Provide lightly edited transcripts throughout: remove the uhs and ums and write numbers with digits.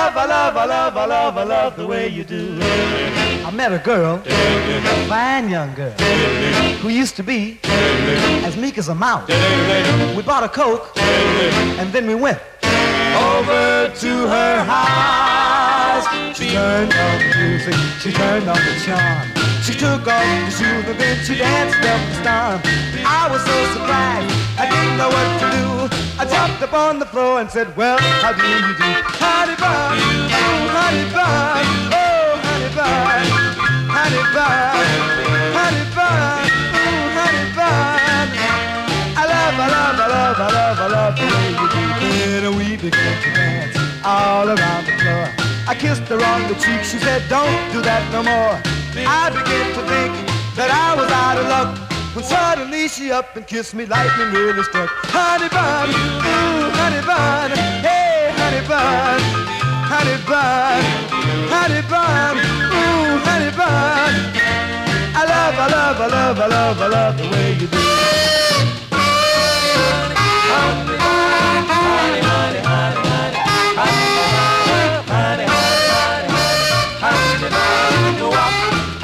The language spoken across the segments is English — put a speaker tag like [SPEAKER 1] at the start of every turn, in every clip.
[SPEAKER 1] I love the way you do. I met a girl, a fine young girl, who used to be as meek as a mouse. We bought a Coke, and then we went over to her house. She turned on the music, she turned on the charm. She took off the shoes and then she danced up the storm. I was so surprised, I didn't know what to do. I jumped up on the floor and said, well, how do you do? Honey bun, oh honey bun, oh honey bun, honey bun, honey bun, oh honey bun. I love the way you do. Then we began to dance all around the floor. I kissed her on the cheek, she said, don't do that no more. I began to think that I was out of luck, when suddenly she up and kissed me, lightning really struck. Honey bun, ooh, honey bun, hey, honey bun, honey bun, honey bun, ooh, honey bun. I love the way you do. Honey, honey, honey, honey, honey, honey, honey, honey, honey, honey, honey, honey.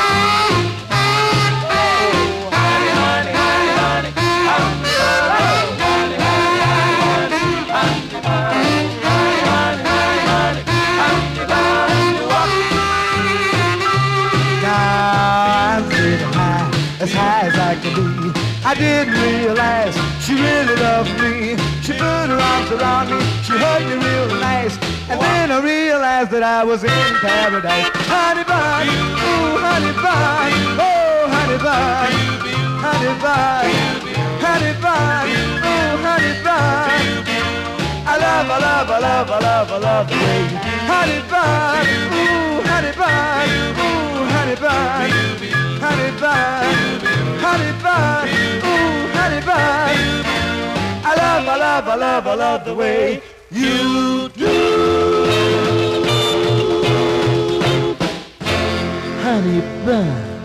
[SPEAKER 1] As high as I could be, I didn't realize she really loved me. She put her arms around me, she hugged me real nice, and then I realized that I was in paradise. Honey bun, ooh, honey bun, oh, honey bun, honey bun, honey bun, oh, honey bun. I love the way you do. Honey bun, ooh, honey bun, ooh, honey bun, honey bun, honey bun, ooh, honey bun. I love the way you do. Honey bun.